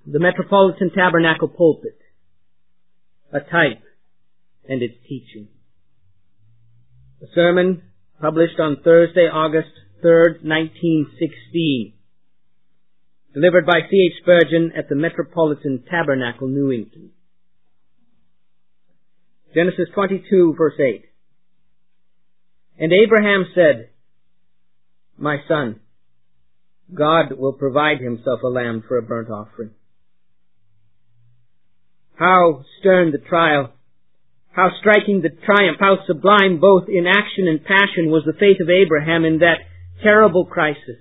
the Metropolitan Tabernacle pulpit, a type and its teaching. A sermon published on Thursday, August 3rd, 1916, delivered by C.H. Spurgeon at the Metropolitan Tabernacle, New England. Genesis 22, verse 8. And Abraham said, My son, God will provide himself a lamb for a burnt offering. How stern the trial, how striking the triumph, how sublime both in action and passion was the faith of Abraham in that terrible crisis.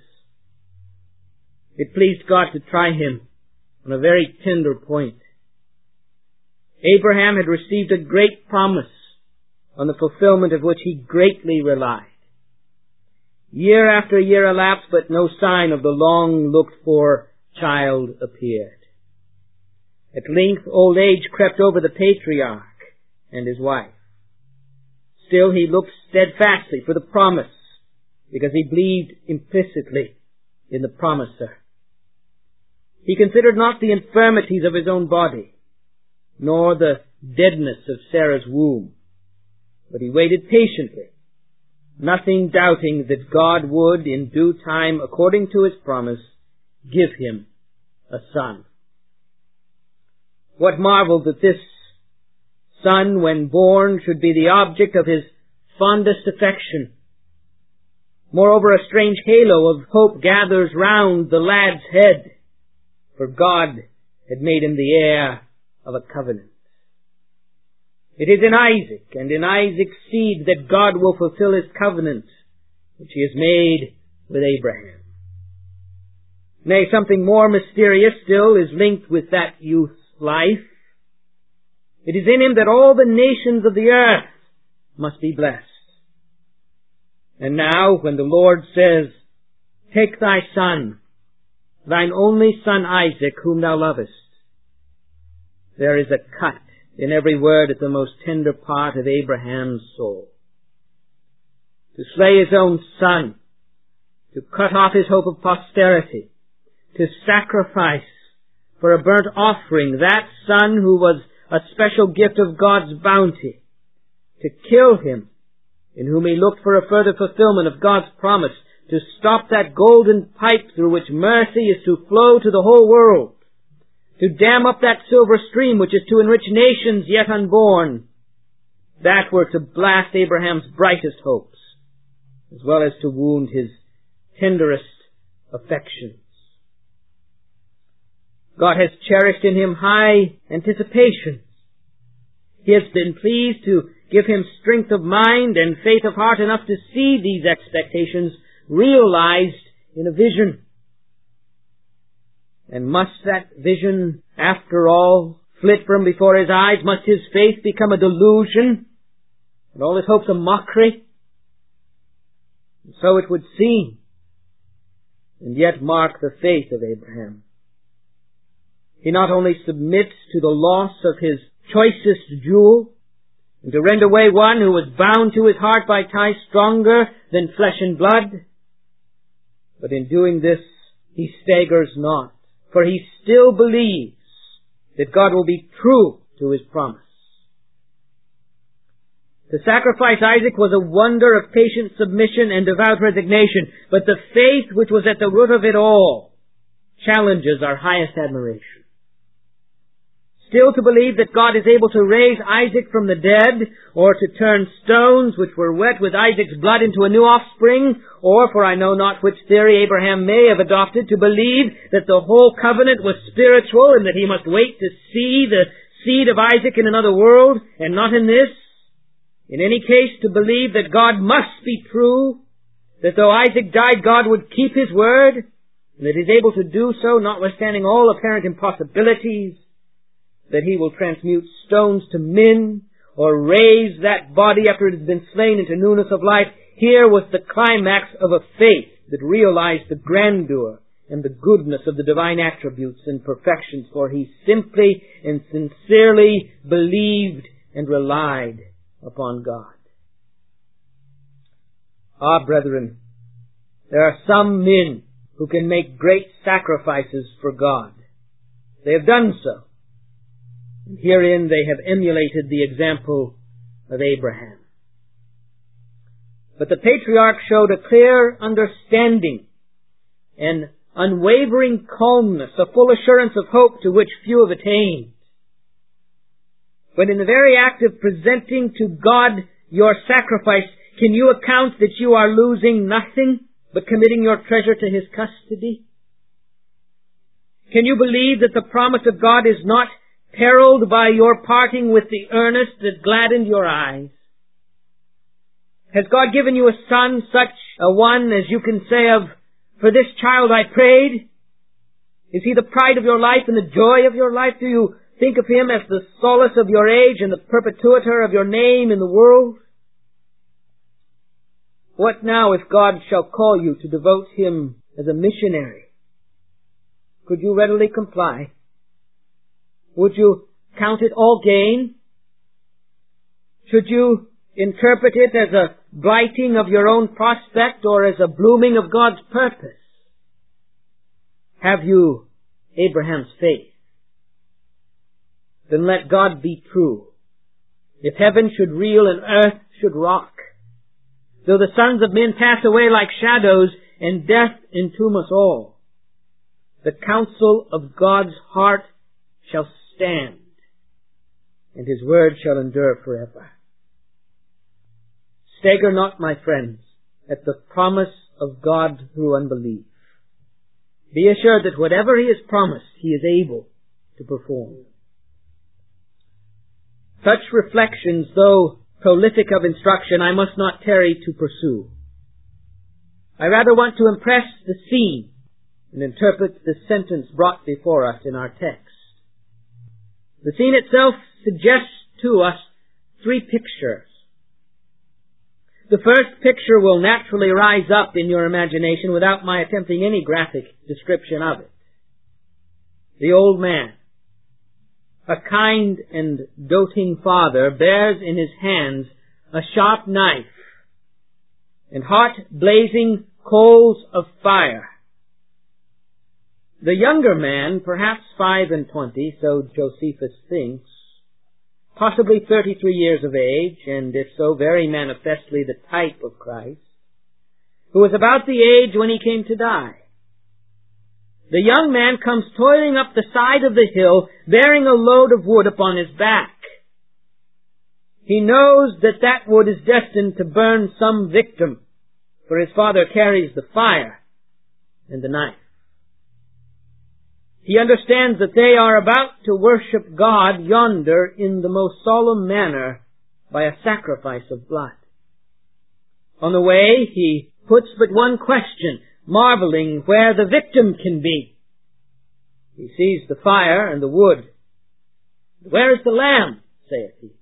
It pleased God to try him on a very tender point. Abraham had received a great promise on the fulfillment of which he greatly relied. Year after year elapsed, but no sign of the long-looked-for child appeared. At length, old age crept over the patriarch and his wife. Still, he looked steadfastly for the promise, because he believed implicitly in the promiser. He considered not the infirmities of his own body, nor the deadness of Sarah's womb, but he waited patiently, nothing doubting that God would, in due time, according to his promise, give him a son. What marvel that this son, when born, should be the object of his fondest affection. Moreover, a strange halo of hope gathers round the lad's head, for God had made him the heir of a covenant. It is in Isaac and in Isaac's seed that God will fulfill his covenant, which he has made with Abraham. Nay, something more mysterious still is linked with that youth's life. It is in him that all the nations of the earth must be blessed. And now, when the Lord says, Take thy son, thine only son Isaac, whom thou lovest, there is a cut in every word at the most tender part of Abraham's soul. To slay his own son, to cut off his hope of posterity, to sacrifice for a burnt offering that son who was a special gift of God's bounty, to kill him in whom he looked for a further fulfillment of God's promise, to stop that golden pipe through which mercy is to flow to the whole world, to dam up that silver stream which is to enrich nations yet unborn, that were to blast Abraham's brightest hopes, as well as to wound his tenderest affections. God has cherished in him high anticipations. He has been pleased to give him strength of mind and faith of heart enough to see these expectations realized in a vision. And must that vision, after all, flit from before his eyes? Must his faith become a delusion, and all his hopes a mockery? And so it would seem, and yet mark the faith of Abraham. He not only submits to the loss of his choicest jewel, and to rend away one who was bound to his heart by ties stronger than flesh and blood, but in doing this he staggers not, for he still believes that God will be true to his promise. To sacrifice Isaac was a wonder of patient submission and devout resignation, but the faith which was at the root of it all challenges our highest admiration. Still to believe that God is able to raise Isaac from the dead, or to turn stones which were wet with Isaac's blood into a new offspring, or, for I know not which theory Abraham may have adopted, to believe that the whole covenant was spiritual and that he must wait to see the seed of Isaac in another world, and not in this. In any case, to believe that God must be true, that though Isaac died, God would keep his word, and that he is able to do so, notwithstanding all apparent impossibilities, that he will transmute stones to men, or raise that body after it has been slain into newness of life. Here was the climax of a faith that realized the grandeur and the goodness of the divine attributes and perfections, for he simply and sincerely believed and relied upon God. Ah, brethren, there are some men who can make great sacrifices for God. they have done so. And herein they have emulated the example of Abraham. But the patriarch showed a clear understanding, an unwavering calmness, a full assurance of hope to which few have attained. When in the very act of presenting to God your sacrifice, can you account that you are losing nothing but committing your treasure to His custody? Can you believe that the promise of God is not perilled by your parting with the earnest that gladdened your eyes? Has God given you a son, such a one as you can say of, "For this child I prayed"? Is he the pride of your life and the joy of your life? Do you think of him as the solace of your age and the perpetuator of your name in the world? What now if God shall call you to devote him as a missionary? Could you readily comply? Would you count it all gain? Should you interpret it as a blighting of your own prospect or as a blooming of God's purpose? Have you Abraham's faith? Then let God be true. If heaven should reel and earth should rock, though the sons of men pass away like shadows and death entomb us all, the counsel of God's heart shall stand, and His word shall endure forever. Stagger not, my friends, at the promise of God through unbelief. Be assured that whatever He has promised, He is able to perform. Such reflections, though prolific of instruction, I must not tarry to pursue. I rather want to impress the scene and interpret the sentence brought before us in our text. The scene itself suggests to us three pictures. The first picture will naturally rise up in your imagination without my attempting any graphic description of it. The old man, a kind and doting father, bears in his hands a sharp knife and hot blazing coals of fire. The younger man, perhaps 25, so Josephus thinks, possibly 33 years of age, and if so, very manifestly the type of Christ, who was about the age when He came to die. The young man comes toiling up the side of the hill, bearing a load of wood upon his back. He knows that that wood is destined to burn some victim, for his father carries the fire and the knife. He understands that they are about to worship God yonder in the most solemn manner by a sacrifice of blood. On the way, he puts but one question, marveling where the victim can be. He sees the fire and the wood. "Where is the lamb?" saith he.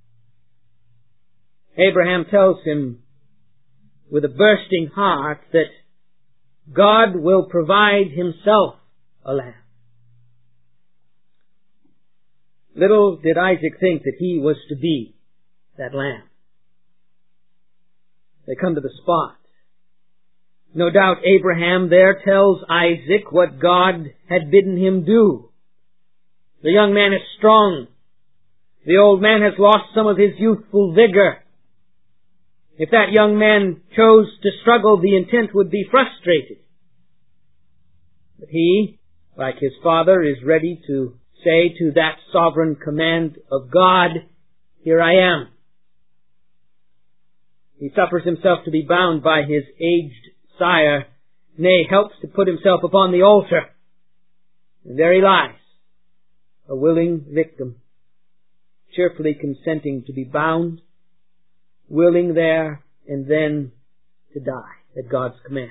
Abraham tells him with a bursting heart that God will provide Himself a lamb. Little did Isaac think that he was to be that lamb. They come to the spot. No doubt Abraham there tells Isaac what God had bidden him do. The young man is strong. The old man has lost some of his youthful vigor. If that young man chose to struggle, the intent would be frustrated. But he, like his father, is ready to say to that sovereign command of God, "Here I am." He suffers himself to be bound by his aged sire, nay, helps to put himself upon the altar. And there he lies, a willing victim, cheerfully consenting to be bound, willing there and then to die at God's command.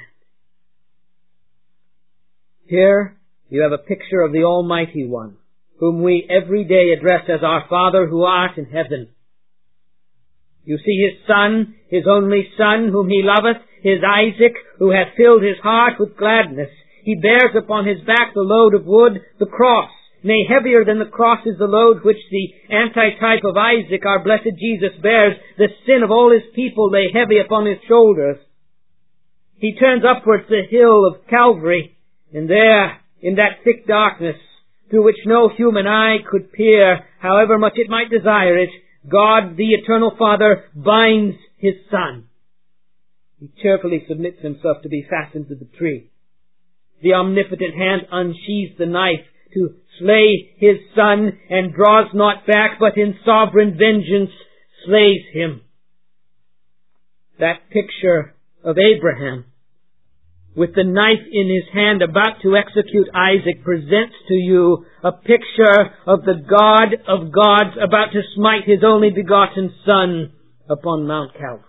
Here you have a picture of the Almighty One, whom we every day address as our Father who art in heaven. You see His Son, His only Son, whom He loveth, His Isaac, who hath filled His heart with gladness. He bears upon His back the load of wood, the cross. Nay, heavier than the cross is the load which the antitype of Isaac, our blessed Jesus, bears. The sin of all His people lay heavy upon His shoulders. He turns upwards the hill of Calvary, and there, in that thick darkness, through which no human eye could peer, however much it might desire it, God, the Eternal Father, binds His Son. He cheerfully submits Himself to be fastened to the tree. The omnipotent hand unsheathes the knife to slay His Son, and draws not back, but in sovereign vengeance slays Him. That picture of Abraham, with the knife in his hand about to execute Isaac, presents to you a picture of the God of gods about to smite His only begotten Son upon Mount Calvary.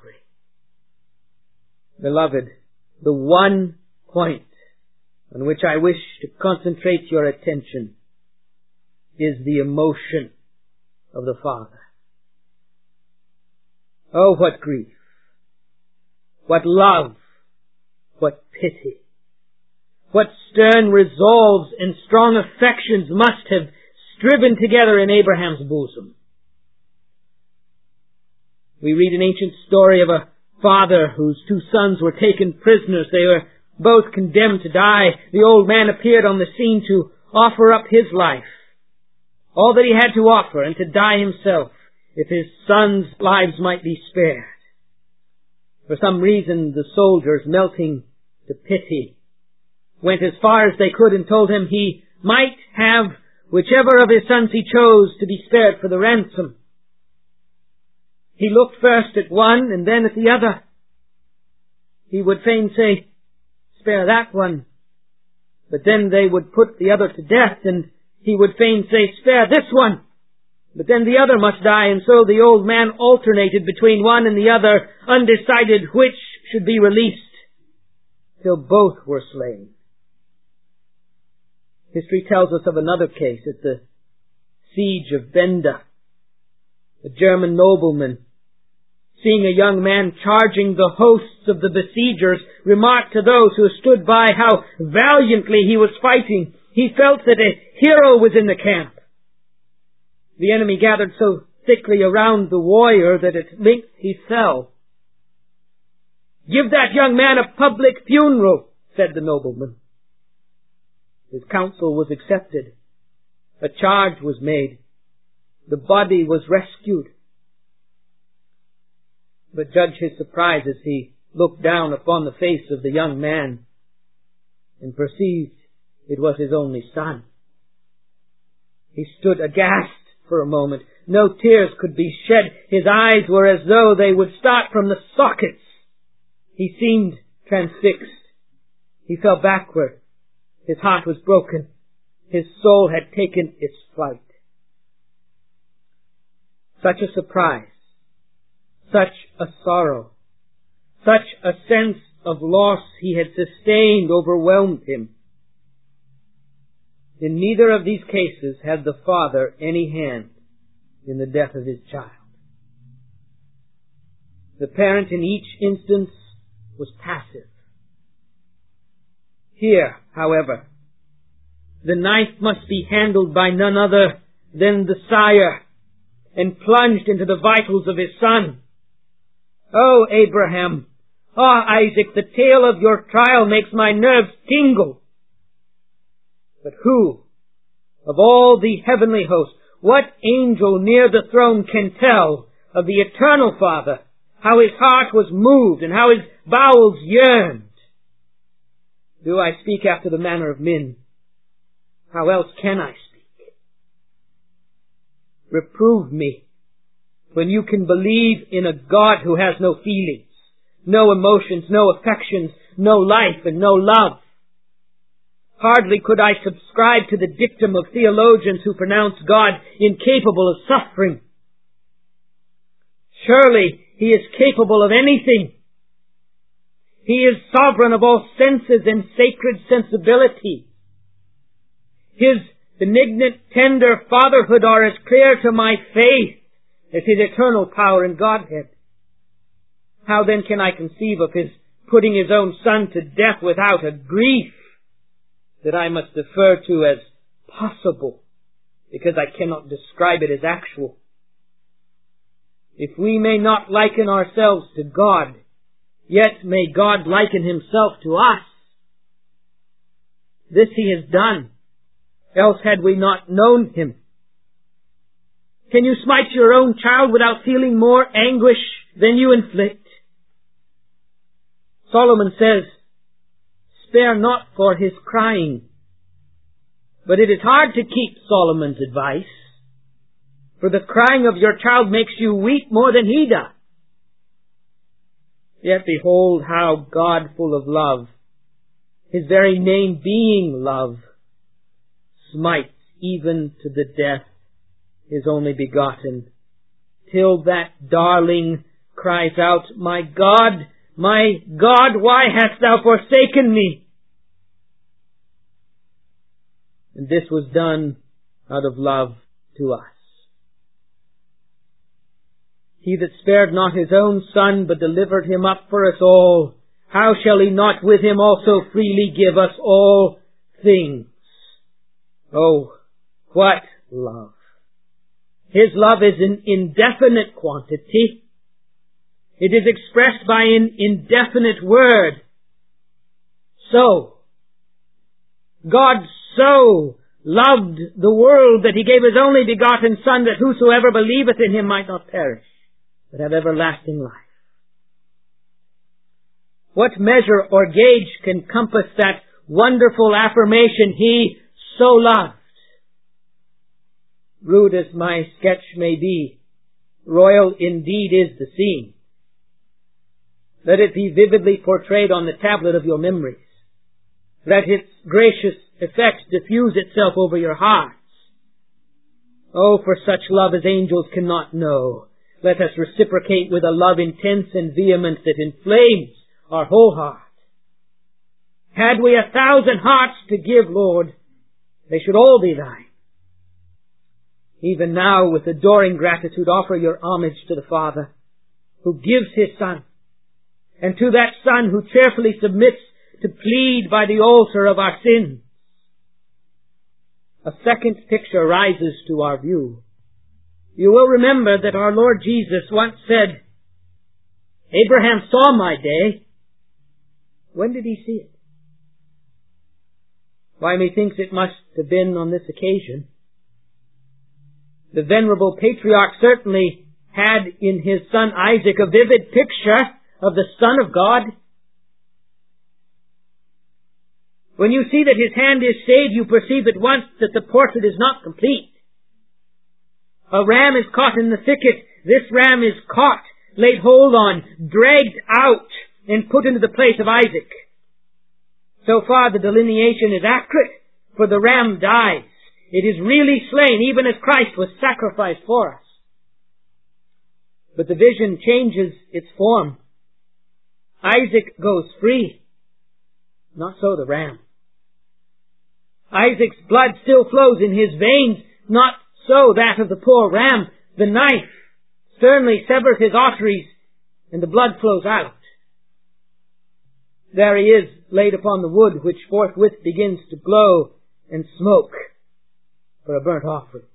Beloved, the one point on which I wish to concentrate your attention is the emotion of the Father. Oh, what grief! What love! What pity! What stern resolves and strong affections must have striven together in Abraham's bosom. We read an ancient story of a father whose two sons were taken prisoners. They were both condemned to die. The old man appeared on the scene to offer up his life, all that he had to offer, and to die himself, if his sons' lives might be spared. For some reason, the soldiers, melting to pity, went as far as they could and told him he might have whichever of his sons he chose to be spared for the ransom. He looked first at one and then at the other. He would fain say, "Spare that one." But then they would put the other to death, and he would fain say, "Spare this one." But then the other must die, and so the old man alternated between one and the other, undecided which should be released, till both were slain. History tells us of another case at the siege of Benda. A German nobleman, seeing a young man charging the hosts of the besiegers, remarked to those who stood by how valiantly he was fighting. He felt that a hero was in the camp. The enemy gathered so thickly around the warrior that at length he fell. "Give that young man a public funeral," said the nobleman. His counsel was accepted. A charge was made. The body was rescued. But judge his surprise as he looked down upon the face of the young man and perceived it was his only son. He stood aghast for a moment. No tears could be shed. His eyes were as though they would start from the sockets. He seemed transfixed. He fell backward. His heart was broken. His soul had taken its flight. Such a surprise, such a sorrow, such a sense of loss he had sustained overwhelmed him. In neither of these cases had the father any hand in the death of his child. The parent in each instance was passive. Here, however, the knife must be handled by none other than the sire, and plunged into the vitals of his son. "Oh, Abraham! Ah, Isaac, the tale of your trial makes my nerves tingle. But who, of all the heavenly host, what angel near the throne can tell of the eternal Father, how His heart was moved and how His bowels yearned? Do I speak after the manner of men? How else can I speak? Reprove me when you can believe in a God who has no feelings, no emotions, no affections, no life and no love. Hardly could I subscribe to the dictum of theologians who pronounce God incapable of suffering. Surely He is capable of anything. He is sovereign of all senses and sacred sensibility. His benignant, tender fatherhood are as clear to my faith as His eternal power and Godhead. How then can I conceive of His putting His own Son to death without a grief that I must defer to as possible, because I cannot describe it as actual? If we may not liken ourselves to God, yet may God liken Himself to us. This He has done, else had we not known him. Can you smite your own child without feeling more anguish than you inflict? Solomon says, spare not for his crying. But it is hard to keep Solomon's advice, for the crying of your child makes you weep more than he does. Yet behold how God, full of love, his very name being love, smites even to the death his only begotten, till that darling cries out, my God, why hast thou forsaken me? And this was done out of love to us. He that spared not his own Son, but delivered him up for us all, how shall he not with him also freely give us all things? Oh, what love! His love is an indefinite quantity. It is expressed by an indefinite word. So, God so loved the world that he gave his only begotten Son, that whosoever believeth in him might not perish, but have everlasting life. What measure or gauge can compass that wonderful affirmation, he so loved? Rude as my sketch may be, royal indeed is the scene. Let it be vividly portrayed on the tablet of your memories. Let its gracious effect diffuse itself over your hearts. Oh, for such love as angels cannot know, let us reciprocate with a love intense and vehement that inflames our whole heart. Had we 1,000 hearts to give, Lord, they should all be thine. Even now, with adoring gratitude, offer your homage to the Father, who gives his Son, and to that Son who cheerfully submits to plead by the altar of our sins. A second picture rises to our view. You will remember that our Lord Jesus once said, Abraham saw my day. When did he see it? Why, methinks it must have been on this occasion. The venerable patriarch certainly had in his son Isaac a vivid picture of the Son of God. When you see that his hand is stayed, you perceive at once that the portrait is not complete. A ram is caught in the thicket. This ram is caught, laid hold on, dragged out, and put into the place of Isaac. So far the delineation is accurate, for the ram dies. It is really slain, even as Christ was sacrificed for us. But the vision changes its form. Isaac goes free. Not so the ram. Isaac's blood still flows in his veins, not so that of the poor ram. The knife sternly severs his arteries, and the blood flows out. There he is, laid upon the wood, which forthwith begins to glow and smoke for a burnt offering.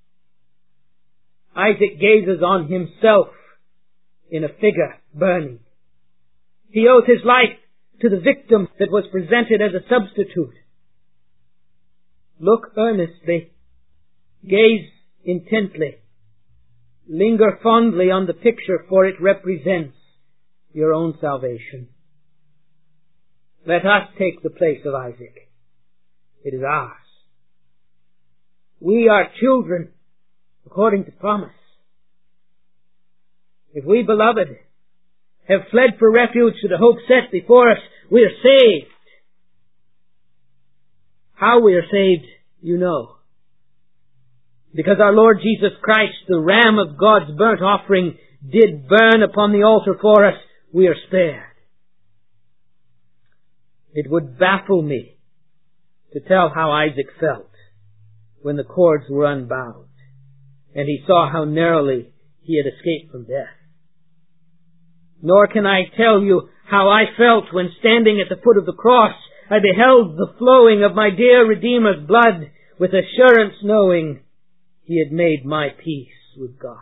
Isaac gazes on himself in a figure burning. He owes his life to the victim that was presented as a substitute. Look earnestly, gaze intently, linger fondly on the picture, for it represents your own salvation. Let us take the place of Isaac. It is ours. We are children according to promise. If we, beloved, have fled for refuge to the hope set before us, we are saved. How we are saved, you know. Because our Lord Jesus Christ, the Ram of God's burnt offering, did burn upon the altar for us, we are spared. It would baffle me to tell how Isaac felt when the cords were unbound and he saw how narrowly he had escaped from death. Nor can I tell you how I felt when, standing at the foot of the cross, I beheld the flowing of my dear Redeemer's blood, with assurance knowing he had made my peace with God.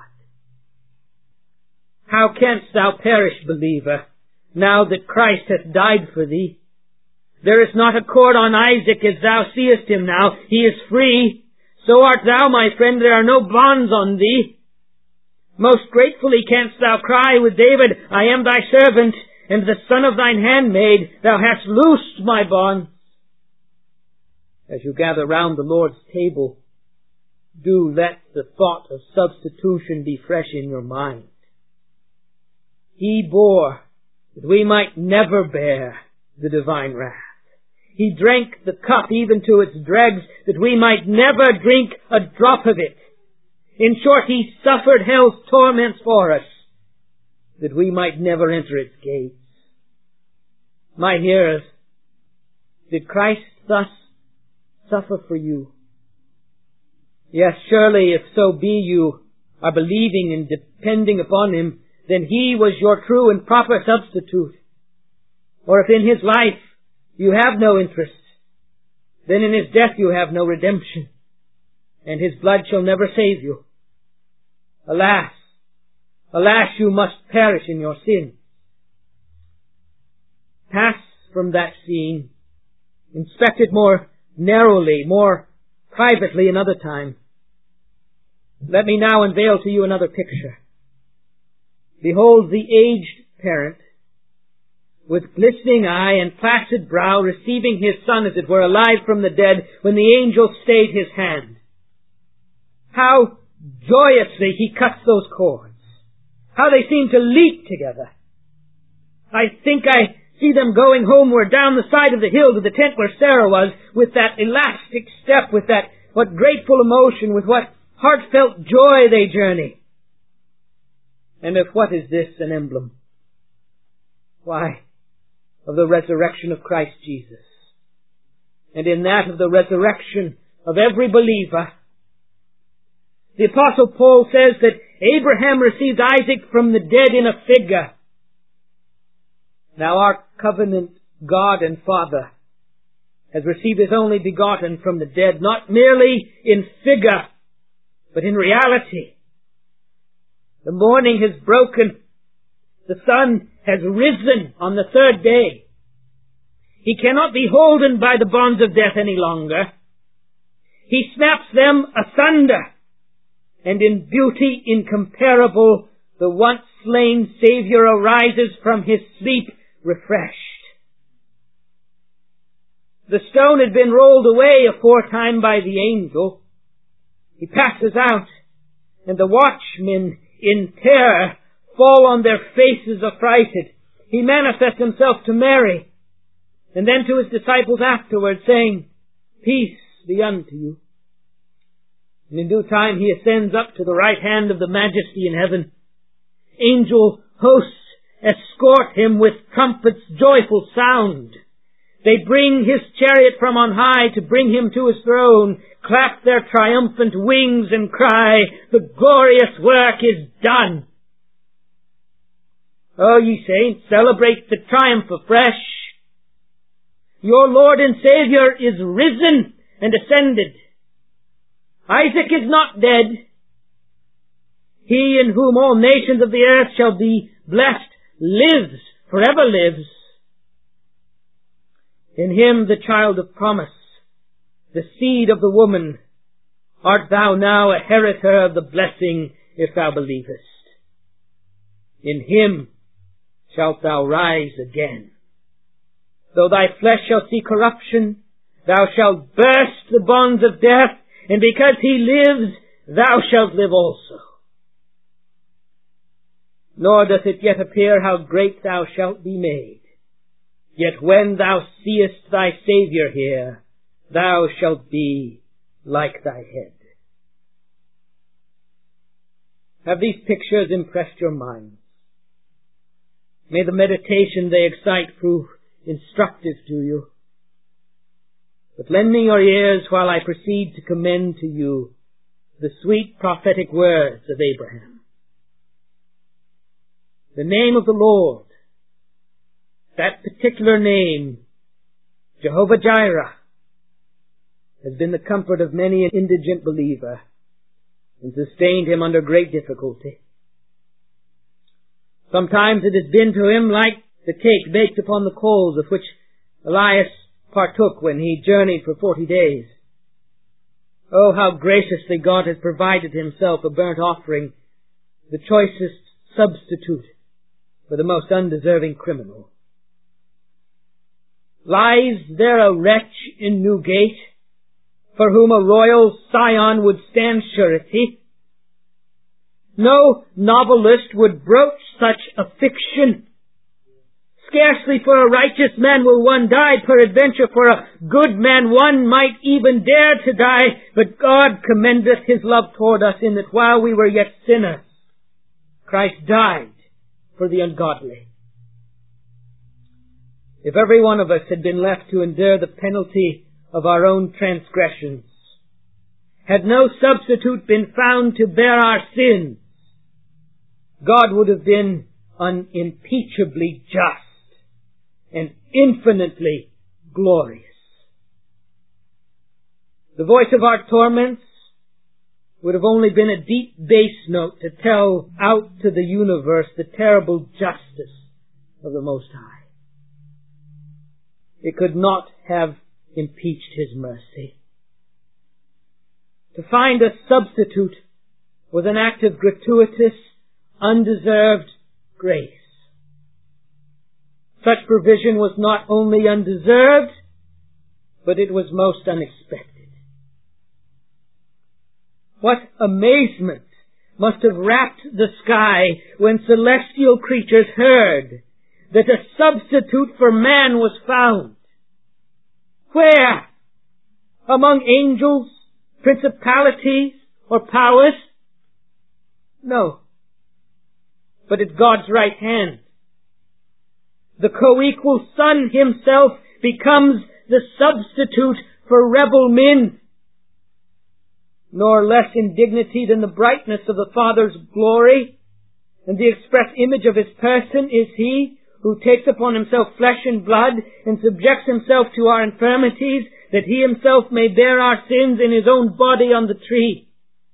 How canst thou perish, believer, now that Christ hath died for thee? There is not a cord on Isaac as thou seest him now. He is free. So art thou, my friend. There are no bonds on thee. Most gratefully canst thou cry with David, I am thy servant, and the son of thine handmaid. Thou hast loosed my bonds. As you gather round the Lord's table, do let the thought of substitution be fresh in your mind. He bore that we might never bear the divine wrath. He drank the cup even to its dregs that we might never drink a drop of it. In short, He suffered hell's torments for us that we might never enter its gates. My hearers, did Christ thus suffer for you? Yes, surely if so be you are believing and depending upon Him, then He was your true and proper substitute. Or if in His life you have no interest, then in His death you have no redemption, and His blood shall never save you. Alas, alas, you must perish in your sin. Pass from that scene, inspect it more narrowly, more privately another time. Let me now unveil to you another picture. Behold the aged parent, with glistening eye and placid brow, receiving his son, as it were, alive from the dead, when the angel stayed his hand. How joyously he cuts those cords! How they seem to leap together! I think I see them going homeward down the side of the hill to the tent where Sarah was, with that elastic step, with what grateful emotion, with what heartfelt joy they journey. And of what is this an emblem? Why, of the resurrection of Christ Jesus. And in that of the resurrection of every believer. The Apostle Paul says that Abraham received Isaac from the dead in a figure. Now our covenant God and Father has received His only begotten from the dead, not merely in figure, but in reality. The morning has broken. The sun has risen on the third day. He cannot be holden by the bonds of death any longer. He snaps them asunder, and in beauty incomparable, the once slain Saviour arises from His sleep refreshed. The stone had been rolled away aforetime by the angel. He passes out, and the watchmen in terror fall on their faces affrighted. He manifests Himself to Mary, and then to His disciples afterwards, saying, Peace be unto you. And in due time He ascends up to the right hand of the Majesty in heaven. Angel hosts escort Him with trumpets' joyful sound. They bring His chariot from on high to bring Him to His throne, clap their triumphant wings and cry, The glorious work is done. O ye saints, celebrate the triumph afresh. Your Lord and Saviour is risen and ascended. Isaac is not dead. He in whom all nations of the earth shall be blessed lives, forever lives. In Him the child of promise, the seed of the woman, art thou now a heritor of the blessing if thou believest. In Him shalt thou rise again. Though thy flesh shall see corruption, thou shalt burst the bonds of death, and because He lives, thou shalt live also. Nor doth it yet appear how great thou shalt be made. Yet when thou seest thy Saviour here, thou shalt be like thy head. Have these pictures impressed your minds? May the meditation they excite prove instructive to you. But lend me your ears while I proceed to commend to you the sweet prophetic words of Abraham. The name of the Lord, that particular name, Jehovah-Jireh, has been the comfort of many an indigent believer and sustained him under great difficulty. Sometimes it has been to him like the cake baked upon the coals of which Elias partook when he journeyed for 40 days. Oh, how graciously God has provided himself a burnt offering, the choicest substitute for the most undeserving criminal. Lies there a wretch in Newgate for whom a royal scion would stand surety? No novelist would broach such a fiction. Scarcely for a righteous man will one die, peradventure for a good man one might even dare to die, but God commendeth his love toward us in that while we were yet sinners, Christ died for the ungodly. If every one of us had been left to endure the penalty of our own transgressions, had no substitute been found to bear our sins, God would have been unimpeachably just and infinitely glorious. The voice of our torments would have only been a deep bass note to tell out to the universe the terrible justice of the Most High. It could not have impeached his mercy. To find a substitute was an act of gratuitous, undeserved grace. Such provision was not only undeserved, but it was most unexpected. What amazement must have wrapped the sky when celestial creatures heard that a substitute for man was found. Where? Among angels, principalities, or powers? No. But at God's right hand. The co-equal Son himself becomes the substitute for rebel men. Nor less in dignity than the brightness of the Father's glory and the express image of his person is he who takes upon himself flesh and blood and subjects himself to our infirmities, that he himself may bear our sins in his own body on the tree.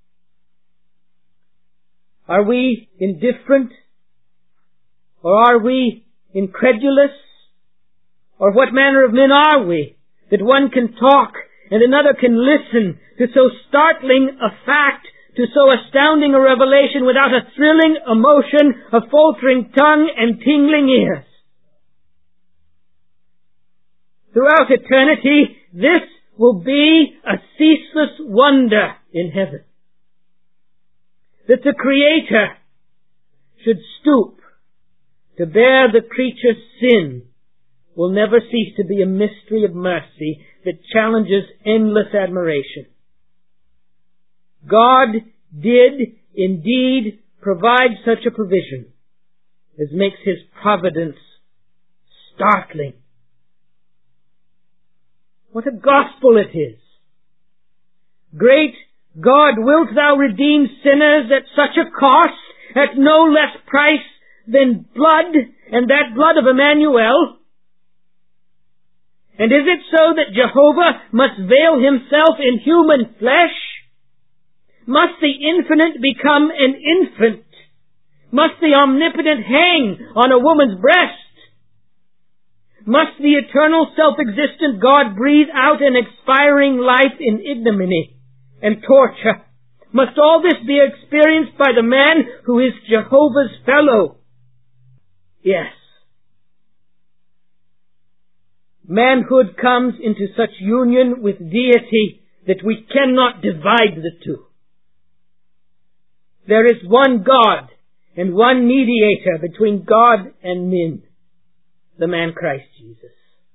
Are we indifferent? Or are we incredulous? Or what manner of men are we, that one can talk and another can listen to so startling a fact, to so astounding a revelation without a thrilling emotion, a faltering tongue, and tingling ears? Throughout eternity, this will be a ceaseless wonder in heaven. That the Creator should stoop to bear the creature's sin will never cease to be a mystery of mercy that challenges endless admiration. God did indeed provide such a provision as makes his providence startling. What a gospel it is! Great God, wilt thou redeem sinners at such a cost, at no less price than blood, and that blood of Emmanuel? And is it so that Jehovah must veil himself in human flesh? Must the infinite become an infant? Must the omnipotent hang on a woman's breast? Must the eternal self-existent God breathe out an expiring life in ignominy and torture? Must all this be experienced by the man who is Jehovah's fellow? Yes. Manhood comes into such union with deity that we cannot divide the two. There is one God and one mediator between God and men, the man Christ Jesus.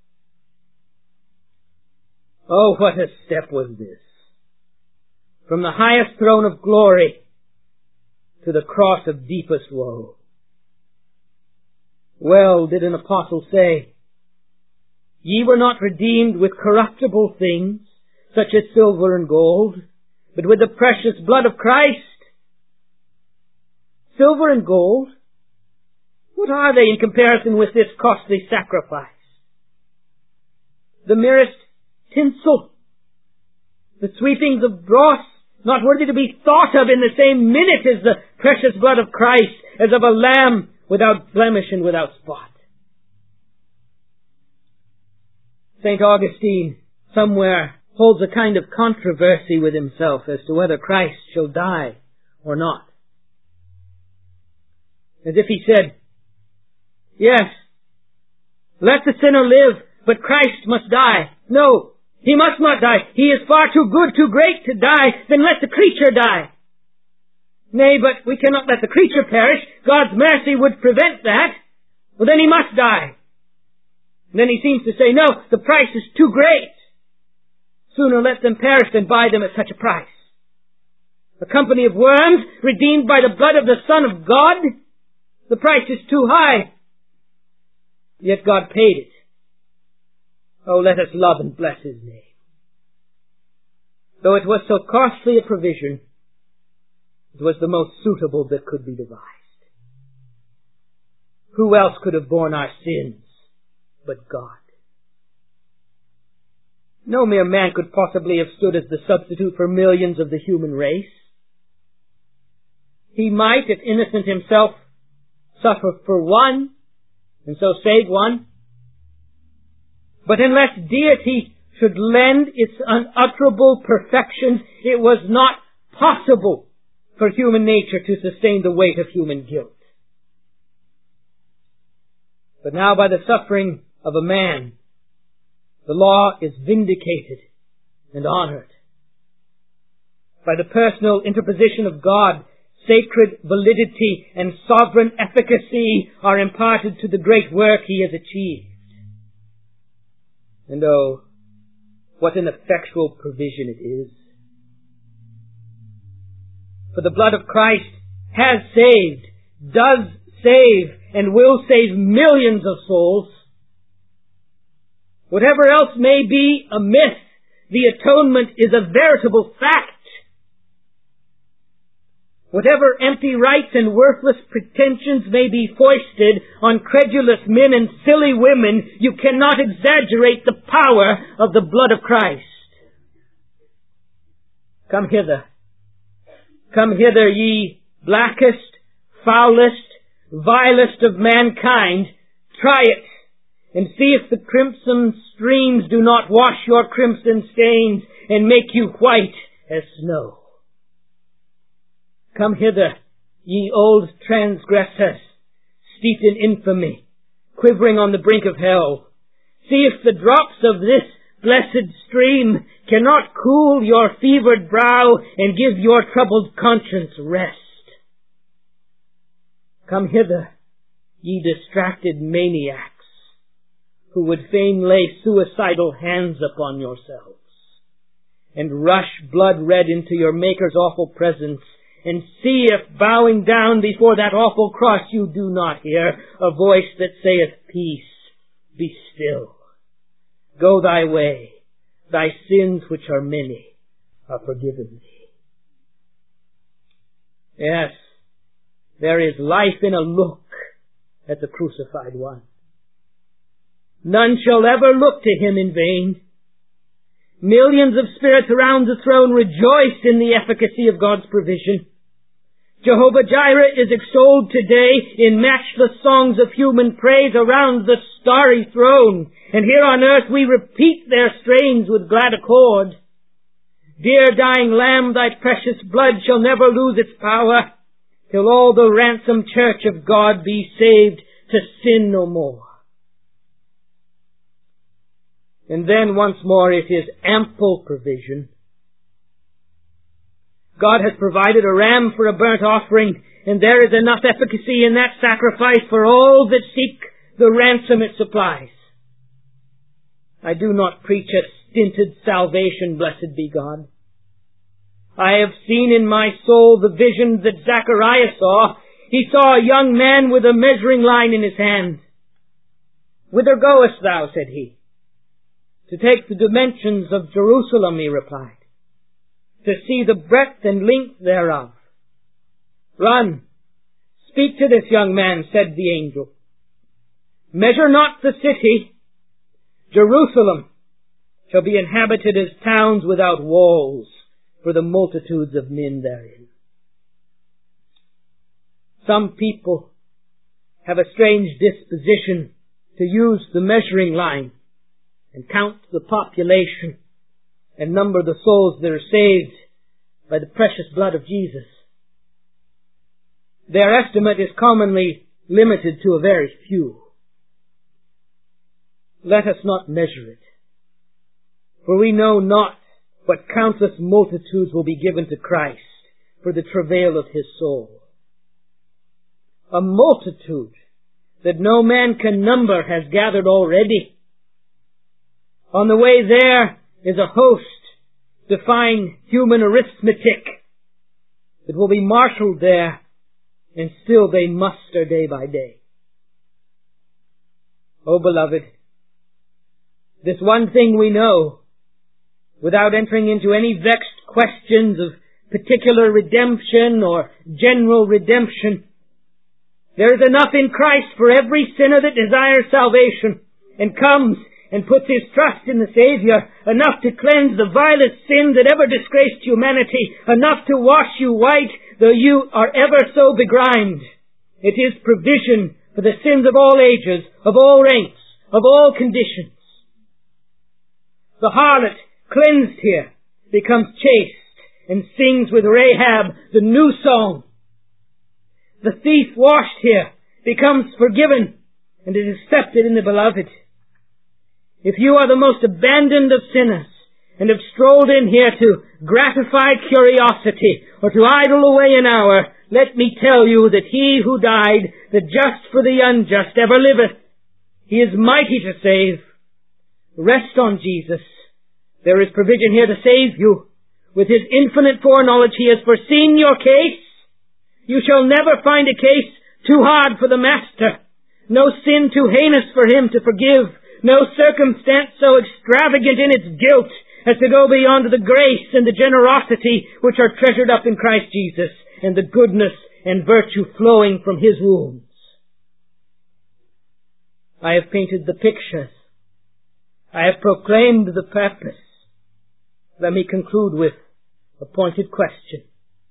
Oh, what a step was this! From the highest throne of glory to the cross of deepest woe. Well did an apostle say, "Ye were not redeemed with corruptible things, such as silver and gold, but with the precious blood of Christ." Silver and gold? What are they in comparison with this costly sacrifice? The merest tinsel. The sweepings of dross, not worthy to be thought of in the same minute as the precious blood of Christ, as of a lamb without blemish and without spot. St. Augustine somewhere holds a kind of controversy with himself as to whether Christ shall die or not. As if he said, yes, let the sinner live, but Christ must die. No, he must not die. He is far too good, too great to die. Then let the creature die. Nay, but we cannot let the creature perish. God's mercy would prevent that. Well, then he must die. And then he seems to say, no, the price is too great. Sooner let them perish than buy them at such a price. A company of worms, redeemed by the blood of the Son of God, the price is too high. Yet God paid it. Oh, let us love and bless His name. Though it was so costly a provision, it was the most suitable that could be devised. Who else could have borne our sins but God? No mere man could possibly have stood as the substitute for millions of the human race. He might, if innocent himself, suffer for one, and so save one. But unless deity should lend its unutterable perfection, it was not possible for human nature to sustain the weight of human guilt. But now by the suffering of a man, the law is vindicated and honored. By the personal interposition of God, sacred validity and sovereign efficacy are imparted to the great work He has achieved. And oh, what an effectual provision it is. For the blood of Christ has saved, does save, and will save millions of souls. Whatever else may be a myth, the atonement is a veritable fact. Whatever empty rites and worthless pretensions may be foisted on credulous men and silly women, you cannot exaggerate the power of the blood of Christ. Come hither. Come hither, ye blackest, foulest, vilest of mankind. Try it, and see if the crimson streams do not wash your crimson stains and make you white as snow. Come hither, ye old transgressors, steeped in infamy, quivering on the brink of hell. See if the drops of this blessed stream cannot cool your fevered brow and give your troubled conscience rest. Come hither, ye distracted maniacs, who would fain lay suicidal hands upon yourselves, and rush blood-red into your Maker's awful presence, and see if, bowing down before that awful cross, you do not hear a voice that saith, Peace, be still. Go thy way. Thy sins, which are many, are forgiven thee. Yes, there is life in a look at the crucified one. None shall ever look to Him in vain. Millions of spirits around the throne rejoice in the efficacy of God's provision. Jehovah-Jireh is extolled today in matchless songs of human praise around the starry throne, and here on earth we repeat their strains with glad accord. Dear dying Lamb, thy precious blood shall never lose its power, till all the ransomed church of God be saved to sin no more. And then once more it is ample provision. God has provided a ram for a burnt offering, and there is enough efficacy in that sacrifice for all that seek the ransom it supplies. I do not preach a stinted salvation, blessed be God. I have seen in my soul the vision that Zacharias saw. He saw a young man with a measuring line in his hand. Whither goest thou, said he. To take the dimensions of Jerusalem, he replied. To see the breadth and length thereof. Run, speak to this young man, said the angel. Measure not the city. Jerusalem shall be inhabited as towns without walls, for the multitudes of men therein. Some people have a strange disposition to use the measuring line and count the population and number the souls that are saved by the precious blood of Jesus. Their estimate is commonly limited to a very few. Let us not measure it, for we know not what countless multitudes will be given to Christ for the travail of His soul. A multitude that no man can number has gathered already. On the way there is a host defying human arithmetic that will be marshaled there, and still they muster day by day. Oh, beloved, this one thing we know, without entering into any vexed questions of particular redemption or general redemption, there is enough in Christ for every sinner that desires salvation and comes and puts his trust in the Savior, enough to cleanse the vilest sin that ever disgraced humanity, enough to wash you white though you are ever so begrimed. It is provision for the sins of all ages, of all ranks, of all conditions. The harlot, cleansed here, becomes chaste and sings with Rahab the new song. The thief, washed here, becomes forgiven and is accepted in the Beloved. If you are the most abandoned of sinners and have strolled in here to gratify curiosity or to idle away an hour, let me tell you that He who died, the just for the unjust, ever liveth. He is mighty to save. Rest on Jesus. There is provision here to save you. With His infinite foreknowledge, He has foreseen your case. You shall never find a case too hard for the Master, no sin too heinous for Him to forgive, no circumstance so extravagant in its guilt as to go beyond the grace and the generosity which are treasured up in Christ Jesus, and the goodness and virtue flowing from His wounds. I have painted the pictures. I have proclaimed the purpose. Let me conclude with a pointed question.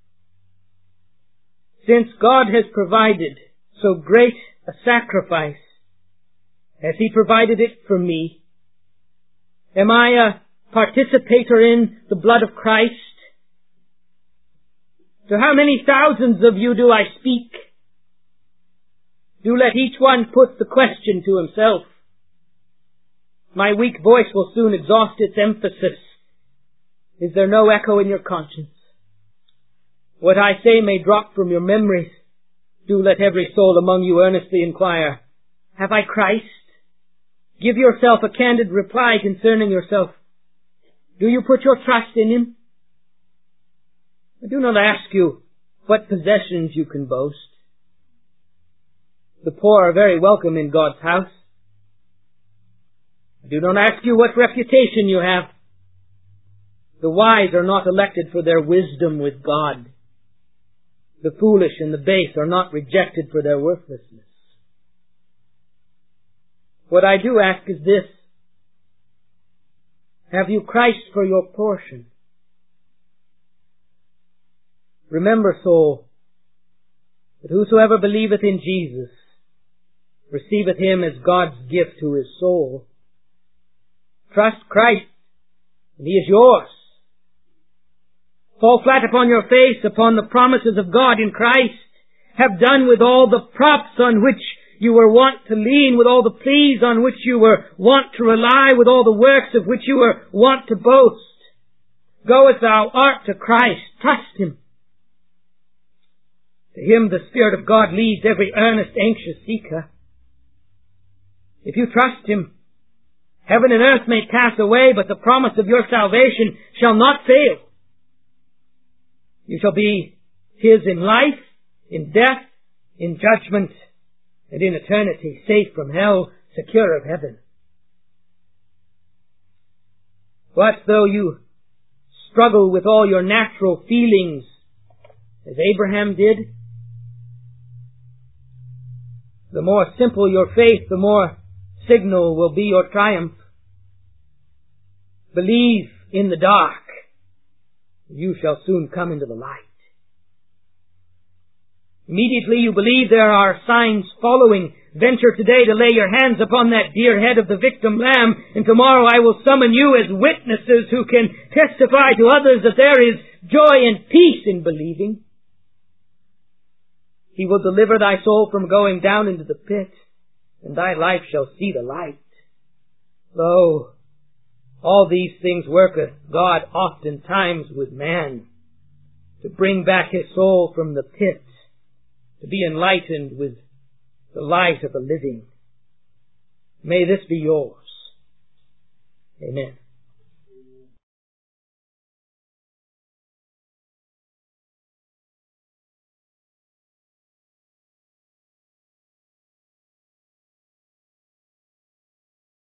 Since God has provided so great a sacrifice, has He provided it for me? Am I a participator in the blood of Christ? To how many thousands of you do I speak? Do let each one put the question to himself. My weak voice will soon exhaust its emphasis. Is there no echo in your conscience? What I say may drop from your memories. Do let every soul among you earnestly inquire, have I Christ? Give yourself a candid reply concerning yourself. Do you put your trust in Him? I do not ask you what possessions you can boast. The poor are very welcome in God's house. I do not ask you what reputation you have. The wise are not elected for their wisdom with God. The foolish and the base are not rejected for their worthlessness. What I do ask is this: have you Christ for your portion? Remember, soul, that whosoever believeth in Jesus receiveth Him as God's gift to his soul. Trust Christ, and He is yours. Fall flat upon your face upon the promises of God in Christ. Have done with all the props on which you were wont to lean, with all the pleas on which you were wont to rely, with all the works of which you were wont to boast. Go as thou art to Christ. Trust Him. To Him the Spirit of God leads every earnest, anxious seeker. If you trust Him, heaven and earth may pass away, but the promise of your salvation shall not fail. You shall be His in life, in death, in judgment, and in eternity, safe from hell, secure of heaven. What though you struggle with all your natural feelings, as Abraham did? The more simple your faith, the more signal will be your triumph. Believe in the dark, you shall soon come into the light. Immediately you believe, there are signs following. venture today to lay your hands upon that dear head of the victim lamb, and tomorrow I will summon you as witnesses who can testify to others that there is joy and peace in believing. He will deliver thy soul from going down into the pit, and thy life shall see the light. Lo, all these things worketh God oftentimes with man, to bring back his soul from the pit, to be enlightened with the light of the living. May this be yours. Amen.